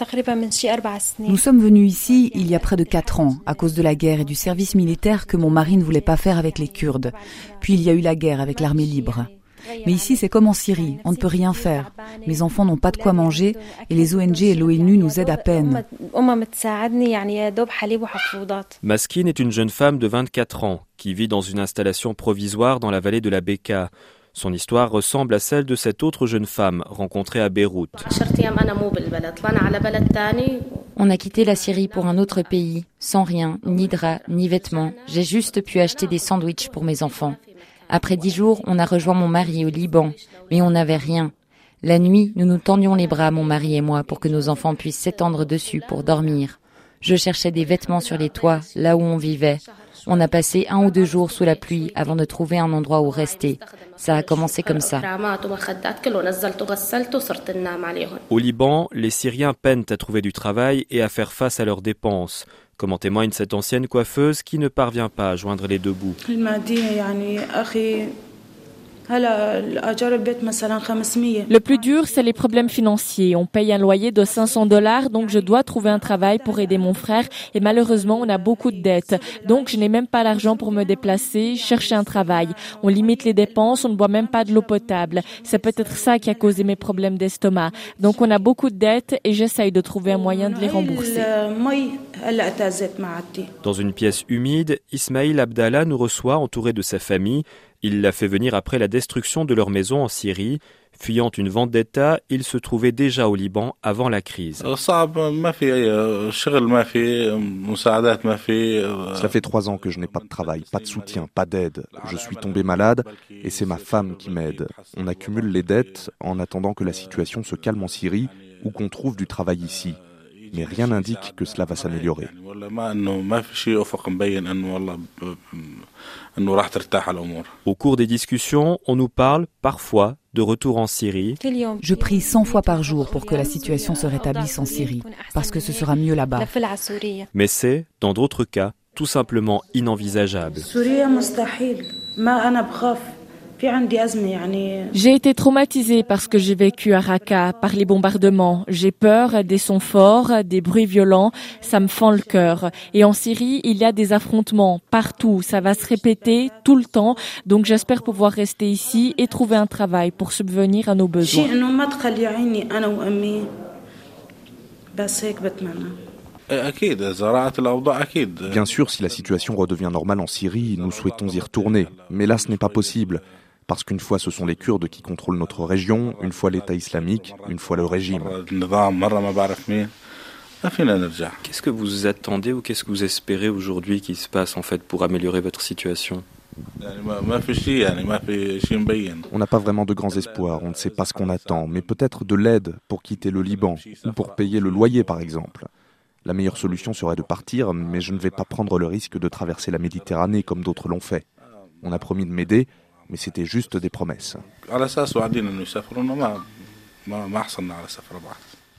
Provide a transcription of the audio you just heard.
Nous sommes venus ici il y a près de 4 ans, à cause de la guerre et du service militaire que mon mari ne voulait pas faire avec les Kurdes. Puis il y a eu la guerre avec l'armée libre. Mais ici, c'est comme en Syrie, on ne peut rien faire. Mes enfants n'ont pas de quoi manger et les ONG et l'ONU nous aident à peine. Maskine est une jeune femme de 24 ans qui vit dans une installation provisoire dans la vallée de la Bekaa. Son histoire ressemble à celle de cette autre jeune femme rencontrée à Beyrouth. On a quitté la Syrie pour un autre pays, sans rien, ni draps, ni vêtements. J'ai juste pu acheter des sandwichs pour mes enfants. Après 10 jours, on a rejoint mon mari au Liban, mais on n'avait rien. La nuit, nous nous tendions les bras, mon mari et moi, pour que nos enfants puissent s'étendre dessus pour dormir. Je cherchais des vêtements sur les toits, là où on vivait. On a passé 1 ou 2 jours sous la pluie avant de trouver un endroit où rester. Ça a commencé comme ça. Au Liban, les Syriens peinent à trouver du travail et à faire face à leurs dépenses, comme en témoigne cette ancienne coiffeuse qui ne parvient pas à joindre les deux bouts. Le plus dur, c'est les problèmes financiers. On paye un loyer de $500, donc je dois trouver un travail pour aider mon frère. Et malheureusement, on a beaucoup de dettes. Donc, je n'ai même pas l'argent pour me déplacer, chercher un travail. On limite les dépenses, on ne boit même pas de l'eau potable. C'est peut-être ça qui a causé mes problèmes d'estomac. Donc, on a beaucoup de dettes et j'essaye de trouver un moyen de les rembourser. Dans une pièce humide, Ismail Abdallah nous reçoit entouré de sa famille. Il l'a fait venir après la destruction de leur maison en Syrie. Fuyant une vendetta, il se trouvait déjà au Liban avant la crise. Ça fait 3 ans que je n'ai pas de travail, pas de soutien, pas d'aide. Je suis tombé malade et c'est ma femme qui m'aide. On accumule les dettes en attendant que la situation se calme en Syrie ou qu'on trouve du travail ici. Mais rien n'indique que cela va s'améliorer. Au cours des discussions, on nous parle parfois de retour en Syrie. Je prie 100 fois par jour pour que la situation se rétablisse en Syrie, parce que ce sera mieux là-bas. Mais c'est, dans d'autres cas, tout simplement inenvisageable. J'ai été traumatisée parce que j'ai vécu à Raqqa, par les bombardements. J'ai peur des sons forts, des bruits violents, ça me fend le cœur. Et en Syrie, il y a des affrontements partout, ça va se répéter tout le temps. Donc j'espère pouvoir rester ici et trouver un travail pour subvenir à nos besoins. Bien sûr, si la situation redevient normale en Syrie, nous souhaitons y retourner. Mais là, ce n'est pas possible. Parce qu'une fois, ce sont les Kurdes qui contrôlent notre région, une fois l'État islamique, une fois le régime. Qu'est-ce que vous attendez ou qu'est-ce que vous espérez aujourd'hui qu'il se passe en fait pour améliorer votre situation ? On n'a pas vraiment de grands espoirs, on ne sait pas ce qu'on attend, mais peut-être de l'aide pour quitter le Liban ou pour payer le loyer par exemple. La meilleure solution serait de partir, mais je ne vais pas prendre le risque de traverser la Méditerranée comme d'autres l'ont fait. On a promis de m'aider, mais c'était juste des promesses.